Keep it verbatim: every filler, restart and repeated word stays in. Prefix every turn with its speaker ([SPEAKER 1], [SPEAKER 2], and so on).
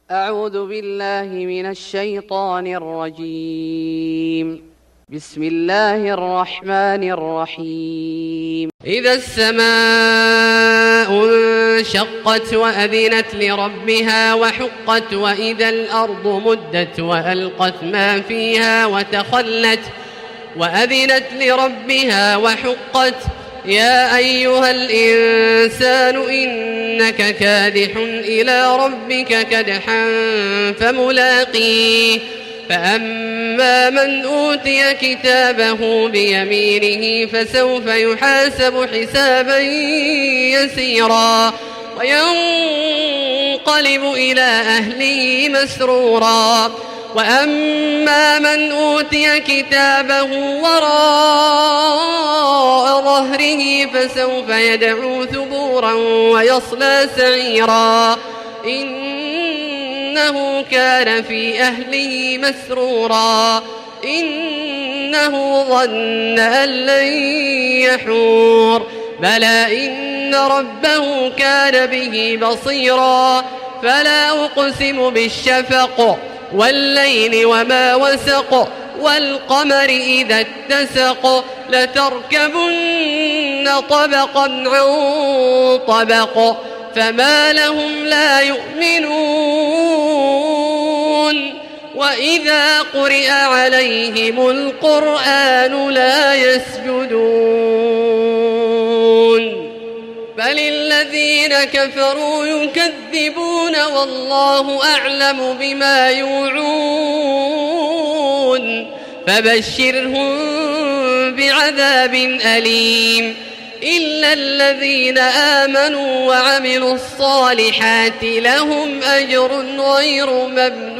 [SPEAKER 1] أعوذ بالله من الشيطان الرجيم. بسم الله الرحمن الرحيم. إذا السماء انشقت وأذنت لربها وحقت وإذا الأرض مدت وألقت ما فيها وتخلت وأذنت لربها وحقت يا أيها الإنسان إنك كادح إلى ربك كدحا فملاقيه فأما من أوتي كتابه بيمينه فسوف يحاسب حسابا يسيرا وينقلب إلى أهله مسرورا وأما من أوتي كتابه وراء ظهره فسوف يدعو ثبورا ويصلى سعيرا إنه كان في أهله مسرورا إنه ظن أن لن يحور بلى إن ربه كان به بصيرا فلا أقسم بالشفق والليل وما وسق والقمر إذا اتسق لتركبن طبقا عن طبق فما لهم لا يؤمنون وإذا قرئ عليهم القرآن لا يسجدون بل الذين كفروا يكذبون والله أعلم بما يوعون فبشرهم بعذاب أليم إلا الذين آمنوا وعملوا الصالحات لهم أجر غير ممنون.